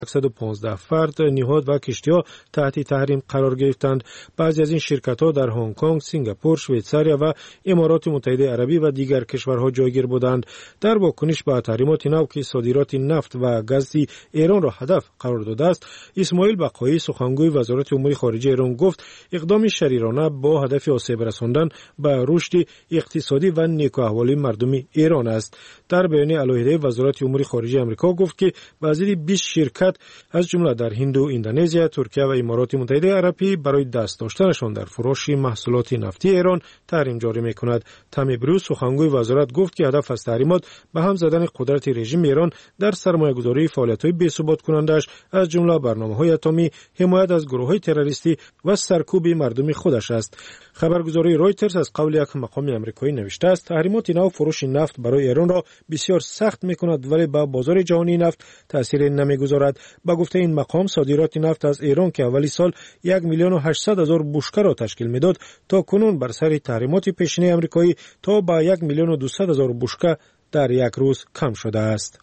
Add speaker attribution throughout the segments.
Speaker 1: 115 فرد، نهاد و کشتی‌ها تحت تحریم قرار گرفتند. بعضی از این شرکت‌ها در هنگ کنگ، سنگاپور، شویتزاریا و امارات متحده عربی و دیگر کشورها جایگیر بودند. در واکنش به تحریمات نو که صادرات نفت و گاز ایران را هدف قرار داده است، اسماعیل بقایی سخنگوی وزارت امور خارجه ایران گفت اقدام شریرانه با هدف آسیب رساندن به رشد اقتصادی و نیکوحوالی مردم ایران است. در بیانیه علیحده وزارت امور خارجه آمریکا گفت که بعضی 20 شرکت از جمله در هند و اندونزیا، ترکیه و امارات متحده عربی برای دست داشتنشان در فروش محصولات نفتی ایران تحریم جاری می‌کند. تامی بروس سخنگوی وزارت گفت که هدف از تحریمات به هم زدن قدرت رژیم ایران در سرمایه‌گذاری فعالیت‌های بی‌ثبات کننده‌اش از جمله برنامه‌های اتمی، حمایت از گروه‌های تروریستی و سرکوب مردم خودش است. خبرگزاری رویترز از قول یک مقام آمریکایی نوشته است تحریمات نو فروش نفت برای ایران را بسیار سخت می‌کند ولی به بازار جهانی نفت تأثیر نمی‌گذارد. با گفته این مقام صادرات نفت از ایران که اولی سال 1,800,000 بشکه را تشکیل می‌داد تا کنون بر سر تحریمات پیشینی آمریکایی تا به 1,200,000 بشکه در یک روز کم شده است.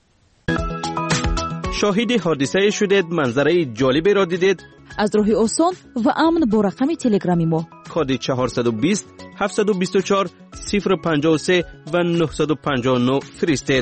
Speaker 2: شاهد حادثه شدید، منظره جالبی را دیدید؟
Speaker 3: از راه آسان و امن با رقم تلگرامی ما
Speaker 2: کد 420 724 053 و 959 فرستید.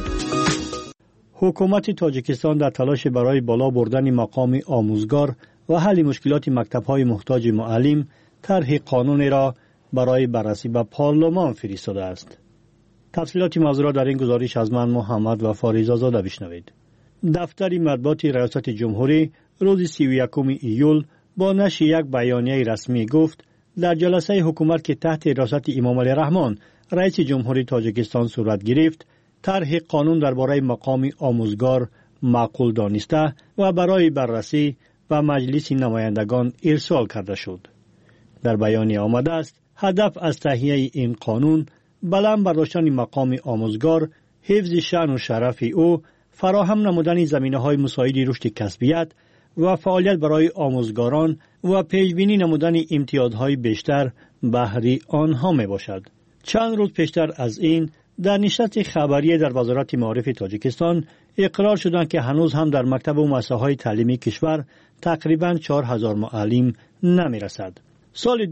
Speaker 4: حکومت تاجیکستان در تلاش برای بالا بردن مقام آموزگار و حل مشکلات مکتب‌های محتاج معلم طرح قانونی را برای بررسی به پارلمان فرستاده است. تفصیلات موضوع را در این گزارش از من محمد و فاریزاده بشنوید. دفتر مطبوعات ریاست جمهوری روز 31 ایول با نشر یک بیانیه رسمی گفت در جلسه حکومت که تحت ریاست امام علی رحمان رئیس جمهوری تاجیکستان صورت گرفت، طرح قانون درباره مقام آموزگار معقول دانسته و برای بررسی و مجلس نمایندگان ارسال کرده شد. در بیانیه آمده است هدف از تهیه این قانون بلند برداشتن مقام آموزگار، حفظ شأن و شرف او، فراهم نمودن زمینه‌های مساعد رشد کسبیت و فعالیت برای آموزگاران و پیشبینی نمودن امتیازهای بیشتر بهره آنها می باشد. چند روز پیشتر از این در نشست خبری در وزارت معارف تاجیکستان اقرار شدند که هنوز هم در مکتب و مؤسسه‌های تعلیمی کشور تقریباً 4,000 معلم نمی رسد. سال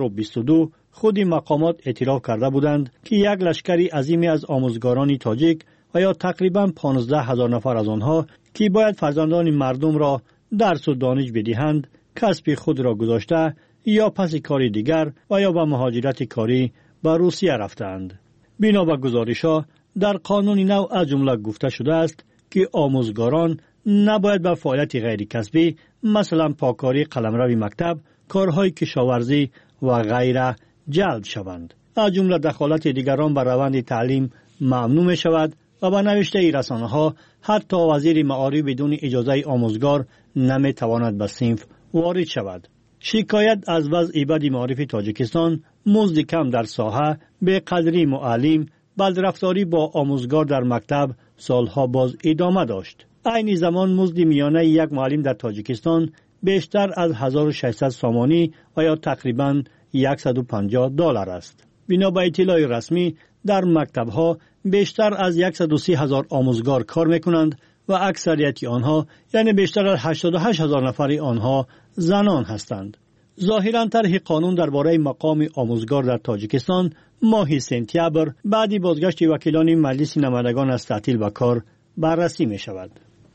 Speaker 4: 2022 خود مقامات اعتراف کرده بودند که یک لشکری عظیمی از آموزگاران تاجیک و یا تقریباً 15,000 نفر از آنها که باید فرزندان مردم را درس و دانش بدهند، کسب خود را گذاشته یا پس کار دیگر و یا به مهاجرت کاری به روسیه رفتند. بنا به گزارش‌ها در قانون نو از جمله گفته شده است که آموزگاران نباید به فعالیت غیر کسبی مثلا پاکاری قلمرو مکتب، کارهای کشاورزی و غیره جلب شوند. از جمله دخالت دیگران بر روند تعلیم ممنوع می شود و به نوشته رسانه‌ها حتی وزیر معارف بدون اجازه آموزگار نمی تواند به صنف وارد شود. شکایت از وضع بد معارف تاجیکستان، مزد کم در ساحه، بی‌قدری معلم، بدرفتاری با آموزگار در مکتب سالها باز ادامه داشت. عین زمان مزد میانه یک معلم در تاجیکستان بیشتر از 1600 سامانی و یا تقریباً $150 است. بنا به اطلاع رسمی در مکتب‌ها بیشتر از 130,000 آموزگار کار می‌کنند و اکثریت آنها یعنی بیشتر از 88,000 نفر آنها زنان هستند. ظاهراً طرح قانون درباره مقام آموزگار در تاجیکستان ماه سپتامبر بعد بازگشت وکیلان مجلس نمایندگان از تعطیل به کار بررسی می‌شود.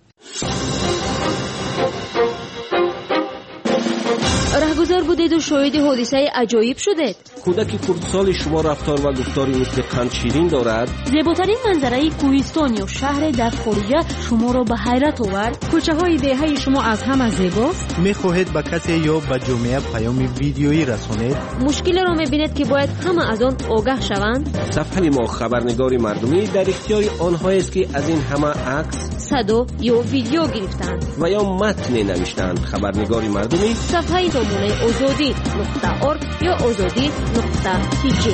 Speaker 5: رهگذر بودید و شاهد حادثه عجایب شدید.
Speaker 2: کودک کردسال شما رفتار و گفتاری مثل قند شیرین دارد.
Speaker 5: زیباترین منظره کوهستان یا شهر در خارجه شما را به حیرت آورد.
Speaker 3: کوچه های دهه شما از همه زیباست.
Speaker 6: میخواهید به کسی یا به جامعه پیام ویدیویی رسانید؟
Speaker 5: مشکل را میبینید که باید همه از آن آگاه شوند.
Speaker 2: صفحه ما خبرنگار مردمی در اختیار آنهایی است که از این همه عکس،
Speaker 5: صدا یا ویدیو گرفتند
Speaker 2: و یا متن نوشتند. خبرنگار مردمی
Speaker 5: صفحه زمانه azadi.org یا azadi.tg.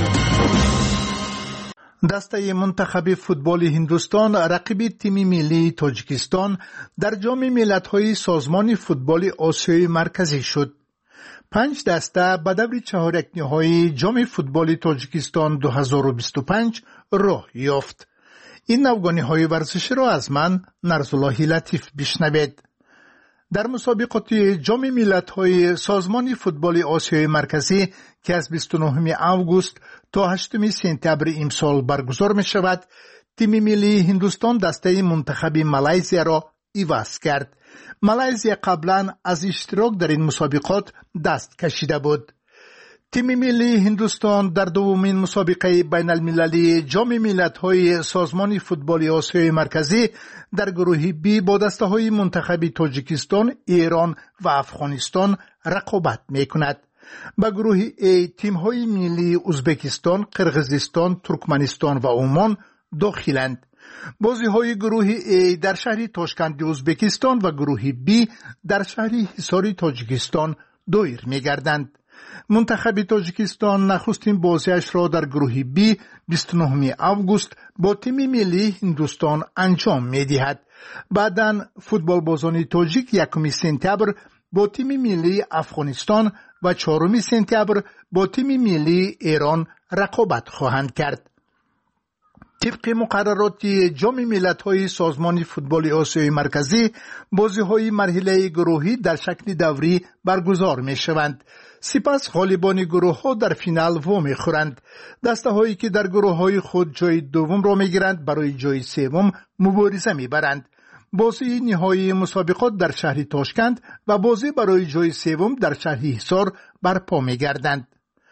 Speaker 6: دسته منتخب فوتبال هندوستان رقیب تیم ملی تاجیکستان در جام ملت‌های سازمان فوتبال آسیای مرکزی شد. 5 دسته به دور چهارک‌نهایی جام فوتبال تاجیکستان 2025 راه یافت. این نوگانی‌های ورزشی را از من نرزالله لطیف بشنوید. در مسابقات جام ملت‌های سازمان فوتبال آسیای مرکزی که از 29 آگوست تا 8 سپتامبر امسال برگزار می شود، تیم ملی هندوستان دسته منتخب مالزیا را عوض کرد. مالزیا قبلا از اشتراک در این مسابقات دست کشیده بود. تیم ملی هندوستان در دومین مسابقه بین المللی جام ملت‌های سازمان فوتبال آسیای مرکزی در گروه بی با دسته‌های منتخب تاجیکستان، ایران و افغانستان رقابت می‌کند. به گروه ای تیم‌های ملی ازبکستان، قرقیزستان، ترکمنستان و عمان داخلند. بازی‌های گروه ای در شهر تاشکند ازبکستان و گروه بی در شهر حصار تاجیکستان دایر می‌گردند. منتخب تاجیکستان نخستین بازیش را در گروه بی 29 آگوست با تیم ملی هندوستان انجام می‌دهد. بعداً فوتبال بازان تاجیک 1 سپتامبر با تیم ملی افغانستان و 4 سپتامبر با تیم ملی ایران رقابت خواهند کرد. طبق مقررات جام ملت‌های سازمان فوتبال آسیای مرکزی، بازی‌های مرحله گروهی در شکل دوری برگزار می‌شوند. سپس غالبان گروه‌ها در فینال وام می‌خورند. دسته‌هایی که در گروه‌های خود جای دوم را می‌گیرند برای جای سوم مبارزه می‌برند. بازی نهایی مسابقات در شهر تاشکند و بازی برای جای سوم در شهر حصار برپا می‌گردند.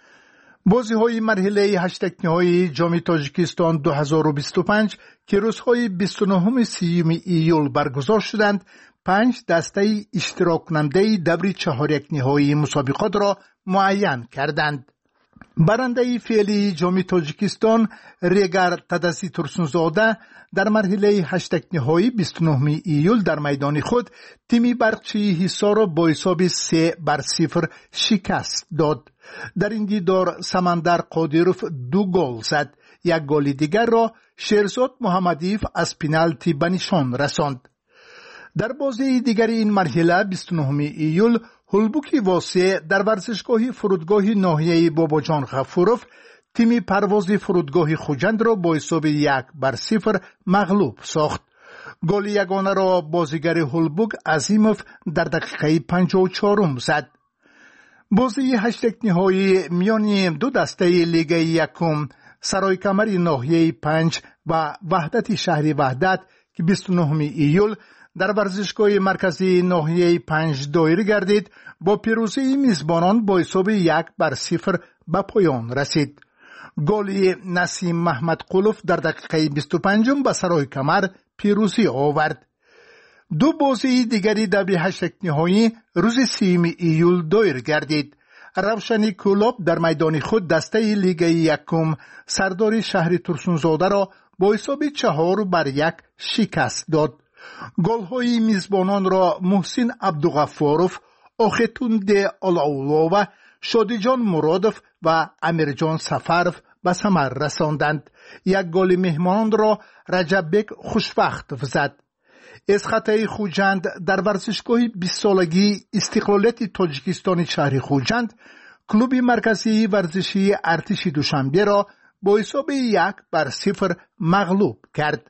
Speaker 6: بازی‌های مرحله 8 نهایی جام تاجیکستان 2025 که روزهای 29 ایول برگزار شدند، 5 دسته اشتراک کننده دور 4 نهایی مسابقات را معین کردند. برنده فعلی جام تاجیکستان ریگر تدسی ترسونزاده در مرحله 8 نهایی 29 ایول در میدان خود تیمی برقچی حصار را با حساب 3-0 شکست داد. در این دیدار سمندر قادیروف 2 گل زد. یک گل دیگر را شیرزاد محمدیف از پنالتی به نشان رساند. در بازی دیگر این مرحله 29 ایول هولبوکی واسه در ورزشگاه فرودگاه ناحیه باباجان غفوروف تیم پرواز فرودگاه خوجند را با حساب 1-0 مغلوب ساخت. گل یگانه را بازیگر هولبوک عظیموف در دقیقه 54 زد. بازی 8 نهایی میان دو دسته لیگ یکم سرای کمر ناحیه 5 و وحدت شهر وحدت که 29 ایول در ورزشگاه مرکزی ناحیه 5 دایر گردید با پیروزی میزبانان با حساب 1-0 به پایان رسید. گل نسیم محمد قلوف در دقیقه 25 به سرای کمر پیروزی آورد. دو بازی دیگری در 8 نهایی روز 3 ایول دایر گردید. روشنی کلوب در میدان خود دسته لیگ یکم سردار شهر ترسونزاده را با حساب 4-1 شکست داد. گل‌های میزبانان را محسن عبدالغفاروف، آختوند آلاولو، شادیجان مرادوف و امیرجان سفرف به ثمر رساندند. یک گل مهمانان را رجب بک خوشبخت زد. از خطای خوجند در ورزشگاه 20 سالگی استقلالیت تاجیکستان شهر خوجند کلوب مرکزی ورزشی ارتش دوشنبه را با حساب 1-0 مغلوب کرد.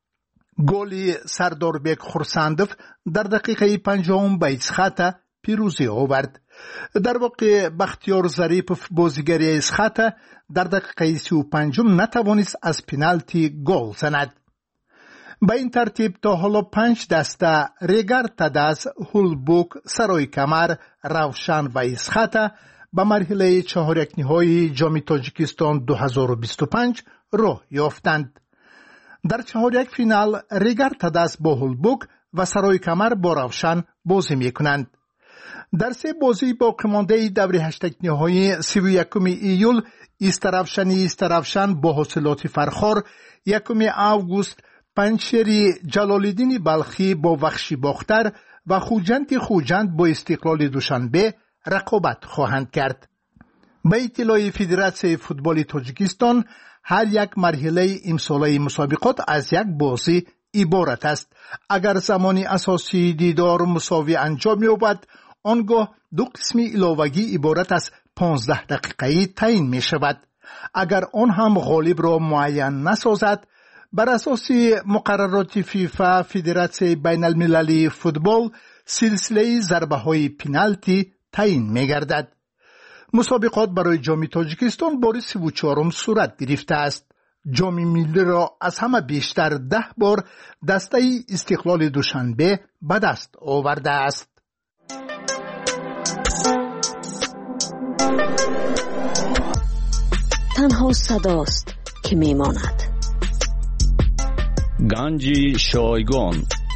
Speaker 6: گل سرداربک خورسندوف در دقیقه 50 به اسخطه پیروزی آورد. در واقع بختیار ظریفوف بازیگر اسخطه در دقیقه 35 نتوانست از پنالتی گل زند. به این ترتیب تا حالا 5 دسته ریگر تدس، هولبوک، سرای کمر، روشن و اسخطه به مرحله 4 نهایی جام تاجیکستان 2025 راه یافتند. در 4 فینال ریگر تدس با هولبوک و سرای کمر با روشن بازی میکنند. در 3 بازی باقی مانده دور 8 نهایی 31 ایول استروشن با حاصلات فرخار 1 آگوست پنچری جلالالدین بلخی با وخشی باختر و خوجند با استقلال دوشنبه رقابت خواهند کرد. به اطلاع فدراسیون فوتبال تاجیکستان هر یک مرحله امساله مسابقات از یک بازی عبارت است. اگر زمان اساسی دیدار مساوی انجام یابد آنگاه 2 قسم علاوگی عبارت از 15 دقیقه‌ای تعیین می شود. اگر آن هم غالب را معین نسازد بر اساس مقررات فیفا فدراسیون بین المللی فوتبال سلسله ضربه‌های پنالتی تعیین می‌گردد. مسابقات برای جام تاجیکستان بار 34 صورت گرفته است. جام ملی را از همه بیشتر 10 بار دسته استقلال دوشنبه به دست آورده است.
Speaker 7: تنها صداست که میماند.
Speaker 8: گنج شایگان.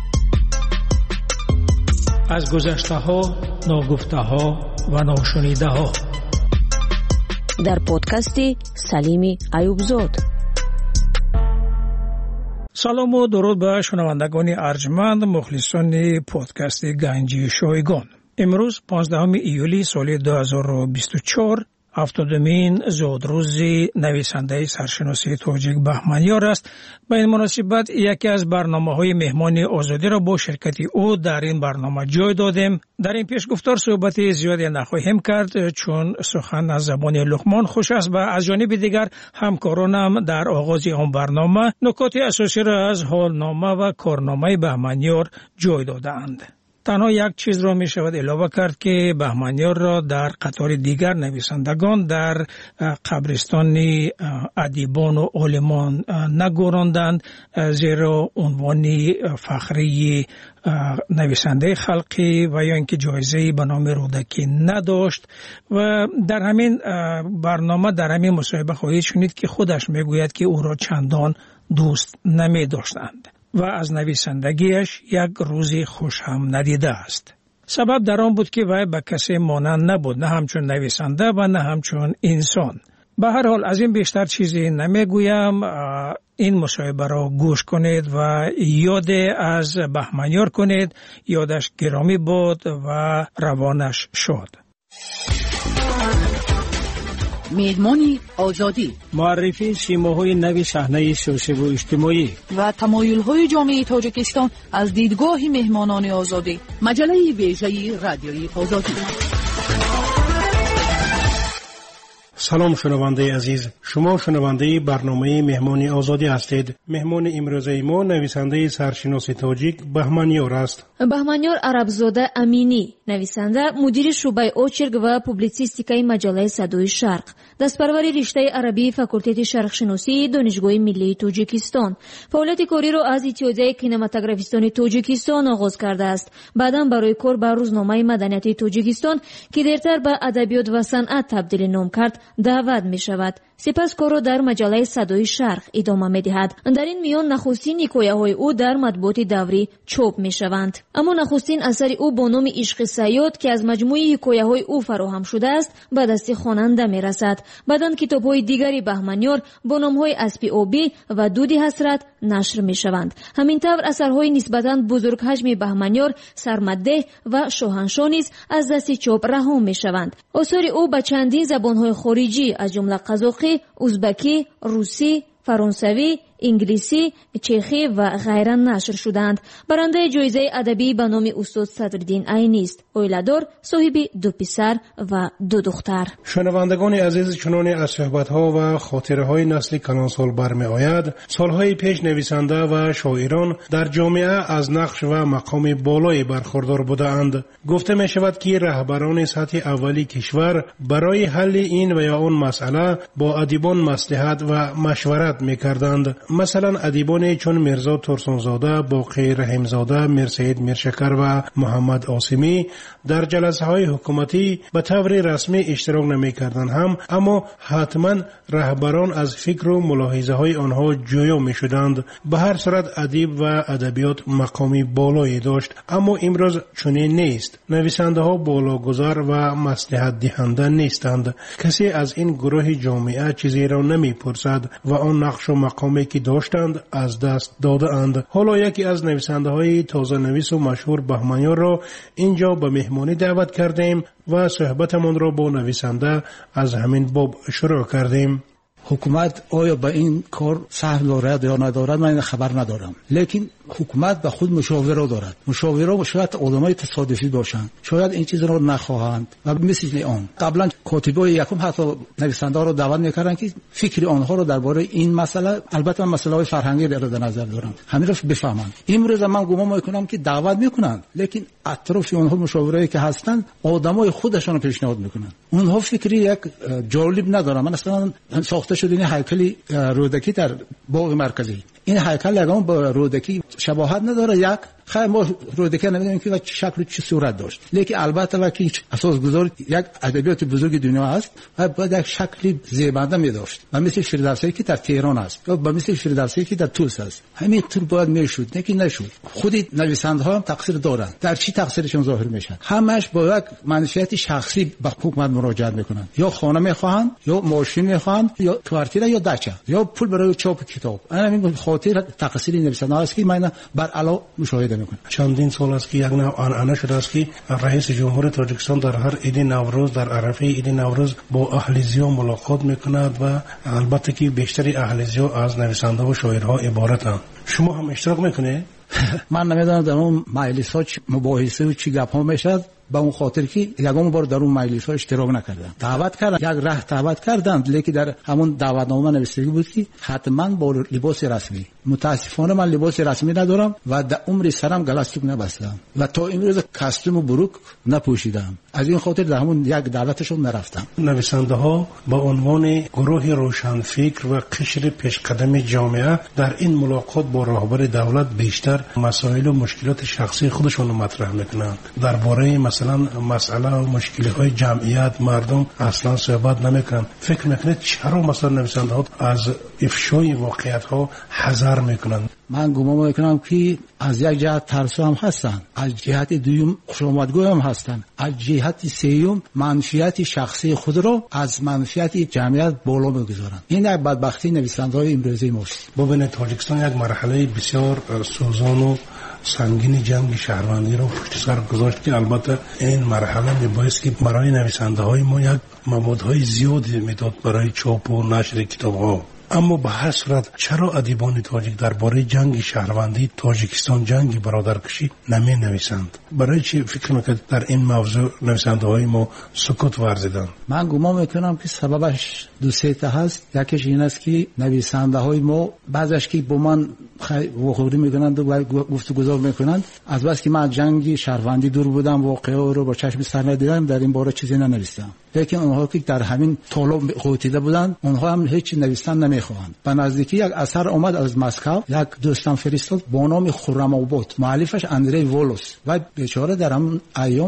Speaker 9: از گذشته ها، ناگفته ها و ناشنیده ها.
Speaker 7: در پادکست سلیم ایوبزاد.
Speaker 9: سلام و درود به شنوندگان ارجمند مخلصان پادکست گنج شایگان. امروز 15 ایولی سال 2024 هفتادمین زادروز نویسنده سرشناسی تاجیک بهمنیار است. به این مناسبت یکی از برنامه‌های مهمان آزادی را با شرکت او در این برنامه جای دادیم. در این پیشگفتار صحبت زیادی نخواهیم کرد چون سخن از زبان لقمان خوش است و از جانب دیگر همکارانم در آغاز آن برنامه نکات اساسی را از حالنامه و کارنامه بهمنیار جای دادند. تنها یک چیز را می شود علاوه کرد که بهمنیار را در قطار دیگر نویسندگان در قبرستان ادیبان و عالمان نگذاردند، زیرا عنوان فخری نویسنده خلقی و یا اینکه جایزه به نام رودکی نداشت. و در همین برنامه در همین مصاحبه خواهید شنید که خودش میگوید که او را چندان دوست نمی داشتند و از نویسندگیش یک روزی خوش هم ندیده است. سبب در آن بود که وی به کسی مانند نبود، نه همچون نویسنده و نه همچون انسان. به هر حال از این بیشتر چیزی نمیگویم. این مصاحبه را گوش کنید و یاد از بهمنیار کنید. یادش گرامی بود و روانش شد.
Speaker 10: مهمانی آزادی،
Speaker 9: معرفی سیماهای نوی صحنه سیاسی و اجتماعی
Speaker 10: و تمایل‌های جامعه تاجیکستان از دیدگاه مهمانان آزادی. مجله ویژه رادیویی آزادی.
Speaker 11: سلام شنونده عزیز، شما شنونده برنامه مهمان آزادی هستید. مهمان امروزه ما نویسنده سرشناسی تاجیک بهمنیار است.
Speaker 12: بهمنیار عربزاده امینی، نویسنده، مدیر شعبه اوچرگ و پوبلیسیستیکای مجله صدای شرق، دستپروری رشته عربی فاکولته شرقشناسی دانشگاه ملی تاجیکستان. فعالیت کاری را از اتحادیه کینماتوگرافیستان تاجیکستان آغاز کرده است. بعداً برای کار به روزنامه مدنیت تاجیکستان که دیرتر به ادبیات و صنعت تبدیل نام کرد دعوت می شود. سپس کار را در مجله صدای شرق ادامه می دهد. در این میان نخستین حکایه های او در مطبوعات دوری چاپ می شوند. اما نخستین اثر او با نام عشق صیاد که از مجموعه حکایه های او فراهم شده است به دست خواننده می رسد. بعداً کتاب های دیگری بهمنیار با نام های اسب آبی و دود حسرت نشر می شوند. همینطور اثرهای نسبتاً بزرگ حجم بهمنیار سرمده و شاهنشاه نیز از دست چاپ رها می شوند. آثار او به چندین زبان‌های خارجی از جمله قزاقی، ازبکی، روسی، فرانسوی، انگلیسی، چخی و غیره نشر شدند. برنده جایزه ادبی به نام استاد صدرالدین عینی است. اویلادار، صاحب 2 پسر و 2 دختر.
Speaker 11: شنوندگان عزیز، چنان از صحبت‌ها و خاطره‌های نسل کلانسال برمی‌آید، سال‌های پیش نویسنده و شاعران در جامعه از نقش و مقام بالایی برخوردار بودند. گفته می‌شود که رهبران سطح اولی کشور برای حل این و یا آن مسئله با ادیبان مصلحت و مشورت می‌کردند. مثلا ادیبان چون میرزا ترسانزاده، باقی رحیمزاده، میرسید میرشکر و محمد عاصمی در جلسه های حکومتی به طور رسمی اشتراک نمی کردن هم، اما حتما رهبران از فکر و ملاحظه های آنها جویا می شدند. به هر صورت ادیب و ادبیات مقامی بالایی داشت، اما امروز چنین نیست. نویسنده ها بالاگذار و مصلحت دهنده نیستند. کسی از این گروه جامعه چیزی را نمی پرسد و آن نقش و مقامی که داشتند از دست داده اند. حالا یکی از نویسنده های تازه نویس و مشهور بهمنیار را اینجا به مهمانی دعوت کردیم و صحبتمان را با نویسنده از همین باب شروع کردیم.
Speaker 13: حکومت آیا به این کار سهم دارد یا ندارد من خبر ندارم، لیکن حکومت به خود مشاوره دارد. مشاوره شاید آدمای تصادفی باشند، شاید این چیز رو نخواهند و مثل آن قبلا کاتبای یکم حتی نویسنده رو دعوت میکردن که فکر آنها رو درباره این مسئله، البته من مسئله فرهنگی در نظر دارم، همین رو بفهمند. امروز من گمان میکنم که دعوت میکنند، لیکن اطراف آنها مشاورایی که هستند آدمای خودشون رو پیشنهاد میکنند. اونها فکری یک جالب ندارن. من اصلا ساخته شده این هیکل رودکی در باغ مرکزی، این هیکل یگان با رودکی شباهت نداره. یک خیلی ما رودکی نمیدونیم که چه شکل چه صورت داشت، لیکن البته وقتی اساسگذار یک ادبیات بزرگ دنیا است و باید یک شکلی زیبنده می داشت و مثل فردوسی که در تهران است یا مثل فردوسی که در طوس است، همین طور باید میشد، لیکن نشد. خود نویسنده ها هم تقصیر دارند. در چی تقصیرشون ظاهر میشه؟ همش با یک منشأت شخصی به حکومت مراجعه میکنند، یا خانه میخواهند یا ماشین میخواهند یا کوارتیر یا دچه یا پول برای چاپ کتاب. همین خاطر تقصیر نویسنده است که من بر علا مشاهده میکنم.
Speaker 11: چندین سال است که یک نوع آنعنه شده است که رئیس جمهور تاجیکستان در هر عید نوروز، در عرفه عید نوروز با اهلیزی‌ها ملاقات میکند و البته که بیشتری اهلیزی‌ها از نویسنده و شاعرها عبارتند. شما هم اشتراک میکنه؟
Speaker 13: من نمیدونم در اون مجلس‌ها مباحثه و چی گپ‌ها میشد، با اون خاطر که یگام بار در اون مجلس‌ها اشتراک نکردم. دعوت کردن، یک راه دعوت کردند، لیکن در همون دعوتنامه نوشته بود که حتما با لباس رسمی. متاسفانه من لباس رسمی ندارم و در عمر سرم گلاستیک نبستم و تا امروز کاستوم و بروک نپوشیدم. از این خاطر در همون یک دعوتشون نرفتم.
Speaker 11: نویسنده ها با عنوان گروه روشنفکر و قشر پیشقدم جامعه در این ملاقات با رهبر دولت بیشتر مسائل و مشکلات شخصی خودشون رو مطرح میکنند. درباره مثلا مسئله و مشکلات جمعیت مردم اصلا صحبت نمیکنند. فکر میکنید چرا مثلا نویسنده ها از افشای واقعیت ها حذر میکنند؟
Speaker 13: من گمان میکنم که از یک جهت ترسو هم هستن، از جهت دوم خوشامدگو هم هستن، از جهت سوم منفعت شخصی خود را از منفعت جمعیت بالا میگذارن. این یک بدبختی نویسنده‌های امروزی ماست.
Speaker 11: ببینید تاجیکستان یک مرحله بسیار سوزان و سنگین جنگ شهروندی رو پشت سر گذاشت که البته این مرحله میبایست که برای نویسنده های ما یک موادهای زیادی میداد برای چاپ و نشر کتاب ها. اما به هر صورت چرا ادیبان تاجیک درباره جنگ شهروندی تاجیکستان، جنگ برادرکشی نمی نویسند؟ برای چی فکر میکنید در این موضوع نویسنده های ما سکوت ورزیدند؟
Speaker 13: من گمان میکنم که سببش دو سه تا هست. یکیش این است که نویسنده های ما بعضیش که با من وخوری میکنند و گفتگو میکنند، از بس که من جنگ شهروندی دور بودم، واقعه رو با چشم سر ندیدم، در این باره چیزی ننوشتم. لیکن اونها که در همین طالب قوتیده بودند، اونها هم هیچ نوشتن نمیخواهند. به نزدیکی یک اثر اومد از مسکو، یک دوستم فرستاد با نام خرم‌آباد، مؤلفش اندری وولوس، و بیچاره در همون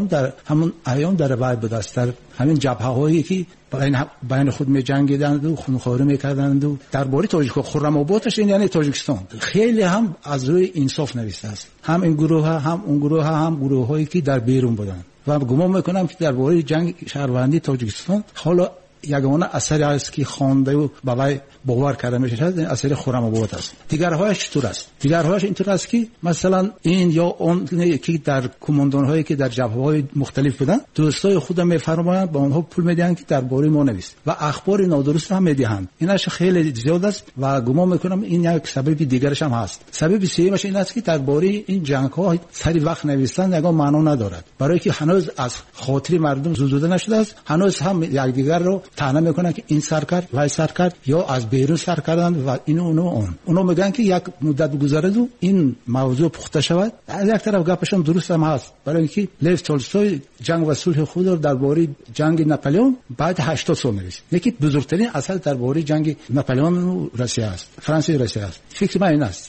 Speaker 13: ایام در وای بود است، در همین جبهه‌هایی که بین خود می جنگیدند و خونخواری میکردند و درباره تاجیک خرم‌آبادش این یعنی تاجیکستان خیلی هم از روی انصاف نوشته است، هم این گروه هم اون گروه هم گروه‌هایی که در بیرون بودند. و گمان میکنم که درباره جنگ شهروندی تاجیکستان حالا یگانه اثری است که خوانده و باور باور کرده میشه، این اثر خرم‌آباد است. دیگرهایش چطور است؟ دیگرهایش اینطور است که مثلا این یا اون که در کماندان‌هایی که در جبهه‌های مختلف بودن، دوستای خودم میفرمایند با اونها پول میدن که درباره ما نویس و اخبار نادرست هم میدهند. اینش خیلی زیاد است و گمان میکنم این یک سبب دیگرش هم هست. سبب سومش این است که درباره این جنگ‌ها سری وقت نوشتن یگان معنا ندارد، برای که هنوز از خاطر مردم زدوده نشده است. هنوز هم یکدیگر رو طعنه میکنن که این سر کرد وای سر کرد یا از بیرون سر کردن و اونو میگن که یک مدت گذرد و این موضوع پخته شود. از یک طرف گپشون درست هم هست، برای اینکه لیو تولستوی جنگ و صلح خود رو درباره جنگ ناپلئون بعد 80 سال نوشت. یکی بزرگترین اثر درباره جنگ ناپلئون و روسیه است، فرانسه و روسیه است. فکر من این است.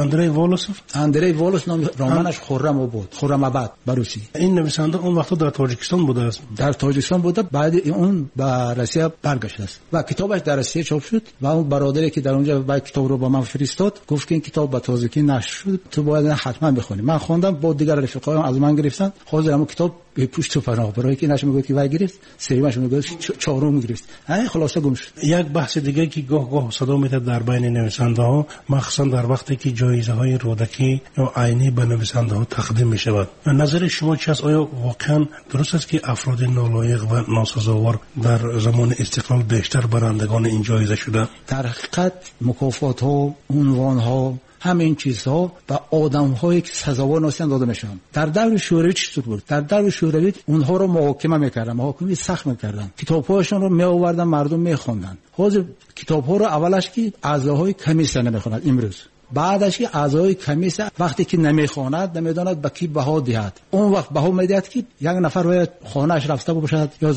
Speaker 13: اندری وولوس نام رمانش خرم‌آباد بروسی.
Speaker 11: این نویسنده اون وقت در تاجیکستان بوده است.
Speaker 13: در تاجیکستان بوده، بعد اون به روسیه برگشت است و کتابش در روسیه چاپ شد و اون برادری که در اونجا با کتاب رو با من فرستاد گفت که این کتاب به تازگی نشر شد، تو باید حتما بخونی. من خوندم، با دیگر رفیقایم از من گرفتن، حاضرم کتاب به پشت و پناه برای که نش میگه که وای گرفت سریمش میگه چهارم گرفت خلاصه گم شد.
Speaker 11: یک بحث دیگه که گاه صدا میاد در بین نویسنده ها، مخصوصا در وقتی که جایزه های رودکی یا عینی به نویسنده ها تقدیم می شود، نظر شما چی است؟ آیا واقعا درست است که افراد نالایق و ناسزاوار در زمان استقلال بیشتر برندگان این جایزه شده؟
Speaker 13: در حقیقت مکافات ها، عنوان ها، همین چیزها و آدم‌هایی که سزاوار نیستند داده میشن. در دور شوروی چطور بود؟ در دور شوروی اونها رو محاکمه میکردن، محاکمه سخت میکردن، کتاب‌هاشون رو میآوردن مردم میخوندن. حاضر کتاب‌ها رو اولش که اعضاهای کمیسیون نمیخونند، امروز بعدش که اعضای کمیسیون وقتی که نمیخواند نمیداند به کی بها دهد، اون وقت بها میدهد که یک نفر باید خانه‌اش رفته باشد یا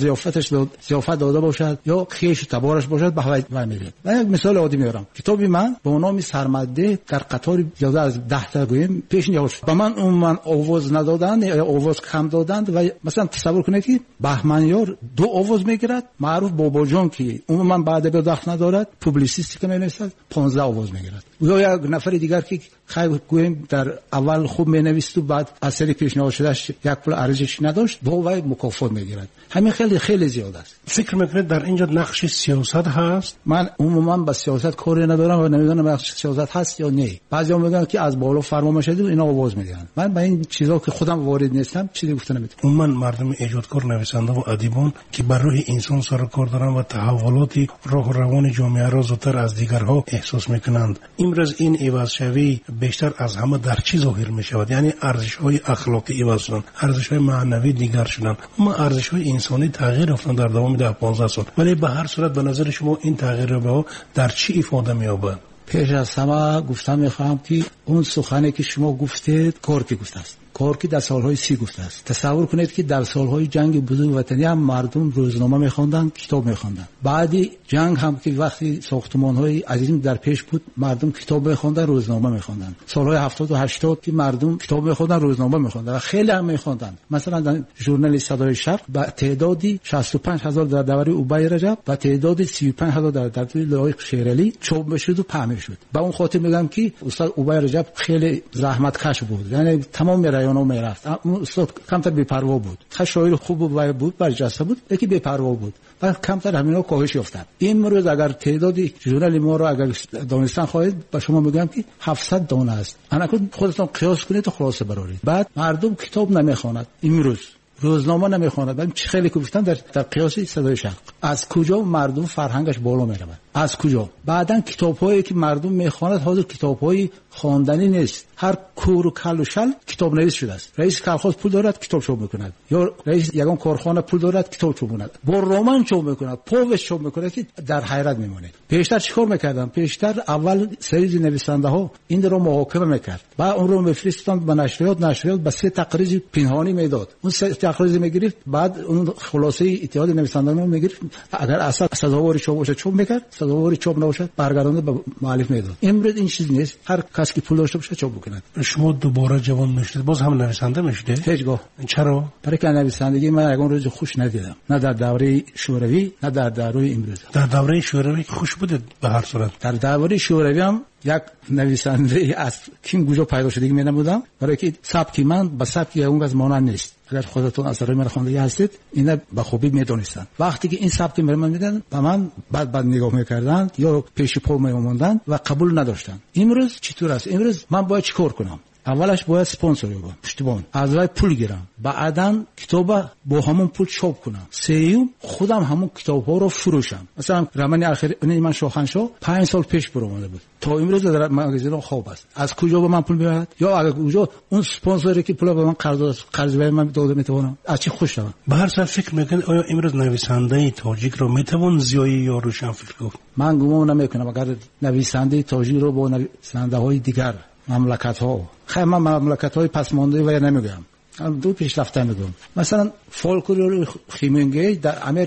Speaker 13: ضیافت داده باشد یا خیش تبارش باشد بها میدهد. من یک مثال عادی میارم. کتابی من با نام سرمده در قطار زیاده از 10 تا گویم پیش نیاورد. به من عموما آواز ندادند یا آواز کم دادند و مثلا تصور کنید که بهمنیار 2 آواز میگیرد، معروف بابا جان که عموما بعد به دخل ندارد، پوبلیسیستی که می‌نویسد 15 آواز میگیرد. یا یک نفر دیگر که خیلی گویم در اول خوب مینویست و بعد اثری پیشنهاد شدهش یک پول ارزشی نداشت با وای مکافات میگیرد. همین خیلی زیاد است.
Speaker 11: فکر میکنید در اینجا نقش سیاست هست؟
Speaker 13: من عموما با سیاست کاری ندارم و نمیدونم نقش سیاست هست یا نه. بعضیا میگن که از بالا فرما میشه و اینا آواز میدن. من با این چیزا که خودم وارد نیستم چیزی گفته نمیتونم.
Speaker 11: عموما مردم ایجادکار، نویسنده و ادیبان که بر روی انسان سر کار دارن و تحولات راه و روان جامعه را زودتر از دیگرها احساس میکنند. امروز این عوض شوی بیشتر از همه در چی ظاهر می شود؟ یعنی ارزش‌های اخلاقی عوض شدن، ارزش‌های معنوی دیگر شدن، اما ارزش‌های انسانی تغییر یافتند در دوام 10-15 سال. ولی به هر صورت به نظر شما این تغییر به در چی ifade می‌یابد؟
Speaker 13: پیش از همه گفتم می‌خوام که اون سخنی که شما گفتید کورکی گفته است. کورکی در سالهای 30 گفته است. تصور کنید که در سالهای جنگ بزرگ وطنی هم مردم روزنامه می‌خواندن، کتاب می‌خواندن. بعدی جنگ هم که وقتی ساختمان‌های عظیم در پیش بود، مردم کتاب می‌خواندن، روزنامه می‌خواندن. سالهای 70 و 80 که مردم کتاب می‌خواندن، روزنامه می‌خواندن و خیلی هم می‌خواندن. مثلا در ژورنال صدای شرق با تعدادی 65000 در دوره اوبای رجب و تعدادی 35000 در دوره لایق شیرالی چاپ می‌شد و پهن می‌شد. با اون خاطر میگم که استاد اوبای رجب خیلی زحمتکش بود. یعنی تمام رایانو میرفت. استاد کمتر بی‌پروا بود. شاعر خوب بود، برجسته بود، یکی بی‌پروا بود. و کمتر همینا کاهش یافتند. امروز اگر تعدادی ژورنال ما رو اگر دانستن خواهید با شما میگم که 700 دانه است. انا خودتون قیاس کنید و خلاصه برارید. بعد مردم کتاب نمیخواند، امروز روزنامه نمیخواند. من خیلی گفتم در قیاس صدای شرق از کجا مردم فرهنگش بالا میره؟ از کجا؟ بعدن کتاب‌هایی که مردم میخواند حاضر کتاب‌های خواندنی نیست. هر کور و کل و شل کتاب نویس شده است. رئیس کارخانه پول دارد کتاب چاپ میکند، یا رئیس یگان کارخانه پول دارد کتاب چاپ میکند، با رمان چاپ میکند، پوست چاپ میکند که در حیرت میمونه. پیشتر چیکار میکردن؟ پیشتر اول سری نویسنده ها این رو محاکمه میکرد، بعد اون رو میفرستند به نشریات به 3 تقریر پنهانی میداد. اون 3 تقریر میگرفت، بعد اون خلاصه اتحاد نویسندگان میگرفت. اگر اصلا سزاوار چاپ باشه چاپ میکرد، سزاوار چاپ نباشه برگردونده به مؤلف میداد. امروز این چیز نیست. هر کسی که پول داشته باشه چاپ بکنه.
Speaker 11: شما دوباره جوان میشید، باز هم نویسنده میشید؟
Speaker 13: هیچگاه.
Speaker 11: چرا؟
Speaker 13: برای که نویسندگی من یگان روز خوش ندیدم، نه در دوره شوروی نه در دوره امروز.
Speaker 11: در دوره شوروی خوش بوده به هر صورت.
Speaker 13: در دوره شوروی هم یک نویسنده از کیم گوجا پیدا شدگی می نمودم، برای که سبکی من با سبکی اون از مانند نیست. اگر خودتون اثر من خواندگی هستید اینا به خوبی میدونستان. وقتی که این سبک من میدن به من بعد نگاه میکردن یا پیش پا میموندن و قبول نداشتن. امروز چطور است؟ امروز من باید چیکار کنم؟ اولش باید اسپانسر بگم، پشتیبان، از وای پول گیرم، بعداً کتاب با همون پول چاپ کنم، سوم خودم همون کتاب‌ها رو فروشم. مثلا رمان اخیر من شاهنشاه 5 سال پیش برآمده بود، تا امروز در مغازه خواب است. از کجا به من پول میاد؟ یا اگر کجا اون اسپانسری که پول به من قرض به من داده میتونم از چی خوش شوم؟
Speaker 11: به هر صورت فکر میکنید آیا امروز نویسنده تاجیک رو میتوان زیایی یا روشن فکر کنه؟
Speaker 13: من گمان نمیکنم. اگر نویسنده تاجیک رو با نویسنده‌های دیگر مملکت‌ها، خیلی من مملکت‌های پسمانده و نمیگم، دو پیشرفته میگم. مثلا فولکلور خیمنگی در امریکا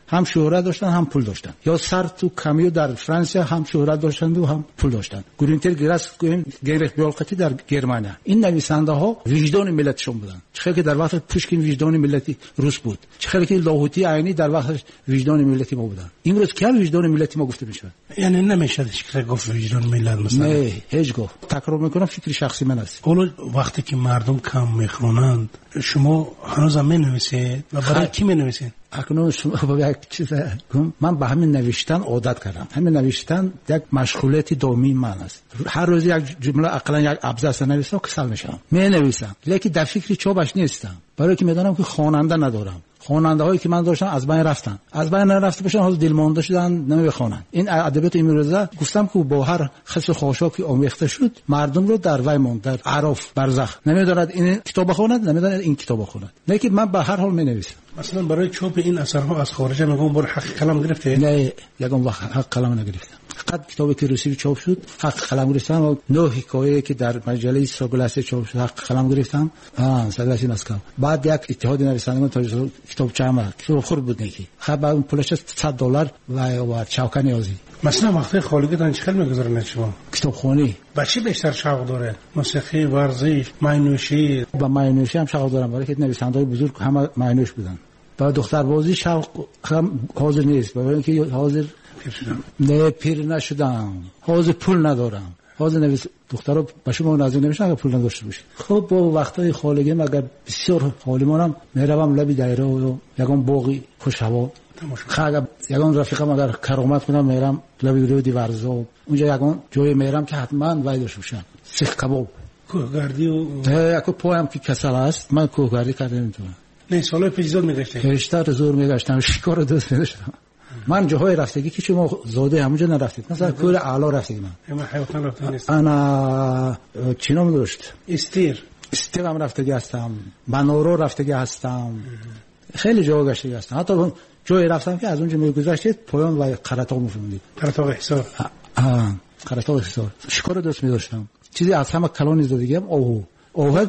Speaker 13: هم شهرت داشتن هم پول داشتن. یا سر تو کامیو در فرانسه هم شهرت داشتن و هم پول داشتن. گرینتر گراس گنریخ بیالقتی در گرمانیا. این نویسنده ها وجدان ملتشون بودن. چه که در وقت پوشکین وجدان ملتی روس بود، چه که لاهوتی عینی در وقت وجدان ملتی ما بودن. امروز که وجدان ملتی ما گفته میشه؟
Speaker 11: یعنی نمیشه که گفت وجدان ملت مثلا.
Speaker 13: نه هیچ گفت. تکرار میکنم فکر شخصی من است.
Speaker 11: حالا وقتی که مردم کم میخونند شما هنوز هم مینویسید و برای کی مینویسید؟
Speaker 13: اکنون شما یک چیز من به همین نوشتن عادت کردم. همین نوشتن یک مشغولیت دائمی من است. هر روز یک جمله اقلا یک ابزاس نویسم کسل میشم. می نویسم لیکن در فکر چوبش نیستم، برای که میدونم که خواننده ندارم. خواننده هایی که من داشتم از بین رفتن، از بین نرفته باشن حالا دلمانده شدن نمیخوانن. این ادبیات امروزه گفتم که با هر خصل خاشاکی آمیخته شد مردم رو در وی ماند، در عرف برزخ. نمیداند این کتاب بخوند، نمیداند این کتاب بخوند. لیکن من به هر حال مینویسم.
Speaker 11: مثلا برای چاپ این اثرها از خارج میگم بر حق قلم گرفته؟
Speaker 13: نه یگان وقت حق قلم نگرفتم. فقط کتابی که روسی چاپ شد حق قلم گرفتم و 9 حکایه که در مجله ساگلاسی چاپ شد حق قلم گرفتم. ساگلاسی مسکو. بعد یک اتحاد نویسندگان تا کتاب چهار کتاب خورد بود نیکی. خب اون پولش $100 و چاوکا نیازی.
Speaker 11: مثلا وقتی خالقتان چقدر میگذارن شما؟
Speaker 13: کتابخوانی.
Speaker 11: با چی بیشتر شوق داره؟ موسیقی، ورزش، معنوشی؟
Speaker 13: با معنوشی هم شوق دارم، برای که نویسنده‌های بزرگ همه معنوش بودن. با دختربازی شوق هم حاضر نیست، برای اینکه حاضر نه پیر نشدم، حاضر پول ندارم. حاضر نویس دخترها با شما نازل نمیشن اگه پول نداشته باشه. خب با وقتای خالگی اگر بسیار حالیمونم میروم لبی دایره و یگان باقی خوش هوا خاگه یگان رفیقم اگر کرامت کنم میرم لبی رو دیوارزو اونجا یگان جای میرم که حتما وای داشته باشم. سیخ کباب
Speaker 11: کوهگردی و
Speaker 13: اگه پایم که کسل است من کوهگردی کردم نمیتونم.
Speaker 11: نه سالای پیش زور میگشتم.
Speaker 13: بیشتر زور میگشتم، شکار دوست می‌داشتم. من جاهای رفتگی که شما زاده همونجا نرفتید، مثلا کوه اعلا رفتید. من
Speaker 11: حیوان رفتم نیست.
Speaker 13: انا چی نام داشت؟
Speaker 11: استیر
Speaker 13: هم رفتگی هستم، منورو رفتگی هستم، خیلی جاها گشتگی هستم. حتی جایی رفتم که از اونجا میگذشتید پایان و قرطاق میفهمید.
Speaker 11: قرطاق حصار.
Speaker 13: قرطاق حصار. شکار دوست می‌داشتم. چیزی از همه کلانی زدگی هم اوه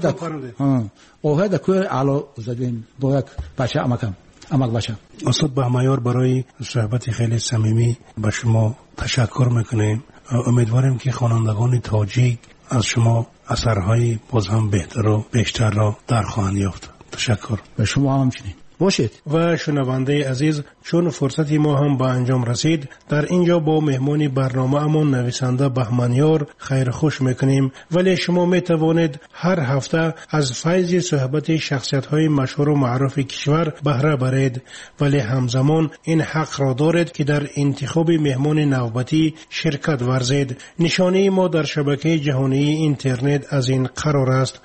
Speaker 13: در کوه اعلا زدیم با یک بچه امک بچه.
Speaker 11: استاد بهمایار برای صحبت خیلی صمیمی به شما تشکر میکنیم. امیدواریم که خوانندگان تاجیک از شما اثرهای باز هم بهتر و بیشتر را در خواهند یافت. تشکر.
Speaker 13: به شما همچنین باشید.
Speaker 11: و شنونده عزیز، چون فرصتی ما هم به انجام رسید، در اینجا با مهمان برنامه امون نویسنده بهمنیار خیر خوش میکنیم. ولی شما میتوانید هر هفته از فیض صحبت شخصیت های مشهور و معروف کشور بهره برید، ولی همزمان این حق را دارید که در انتخاب مهمان نوبتی شرکت ورزید. نشانه ما در شبکه جهانی اینترنت از این قرار است: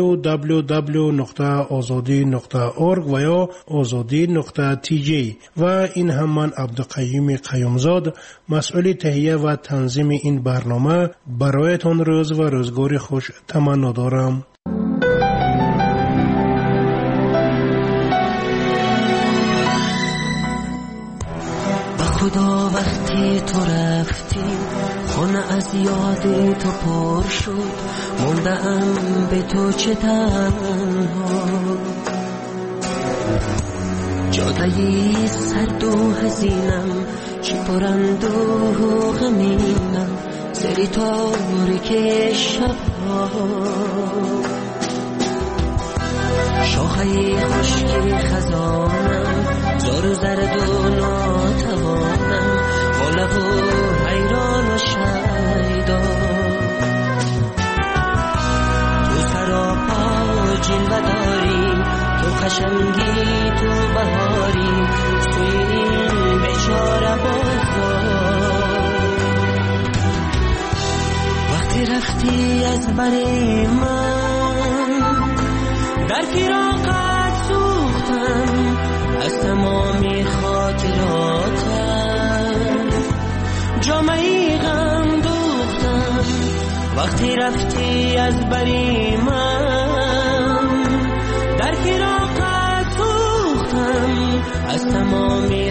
Speaker 11: www.azadi.org و یا azadi.tj. و این هم من عبدالقیوم قیومزاد، مسئول تهیه و تنظیم این برنامه، برایتان روز و روزگار خوش تمنا دارم.
Speaker 14: خدا وقتی تو رفتی خونه از یاد تو پر شد، موندم به تو چه تنها، جادهی سرد و حزینم، چی پرند و غمینم، سری تاریک شبها، شاخه خشک خزانم، زار و زرد و ناتوانم، با لب و حیران و شیدا، تو سراپا جلوه داری، تو قشنگی، تو بهاری، توی این بیچاره بازار. وقتی رفتی از بر من، در فراقت سوختم از تمامی خاطراتم، جامعی غم دوختم. وقتی رفتی از بر من، در فراقت سوختم از تمامی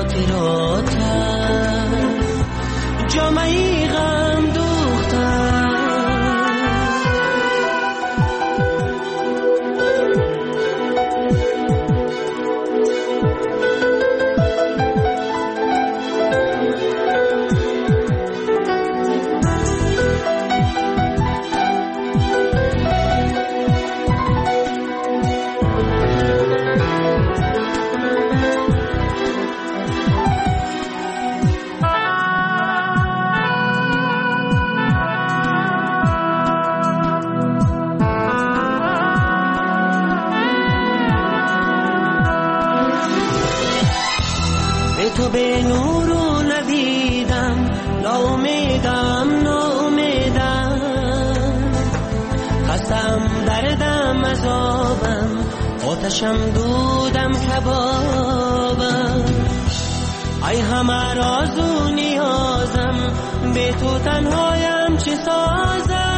Speaker 14: خاطراتم، جامعی غم دوختم. تو به نور و ندیدم، ناامیدم خستم دردم عذابم، آتشم دودم کبابم. ای همه راز و نیازم، به تو تنهایم چه سازم.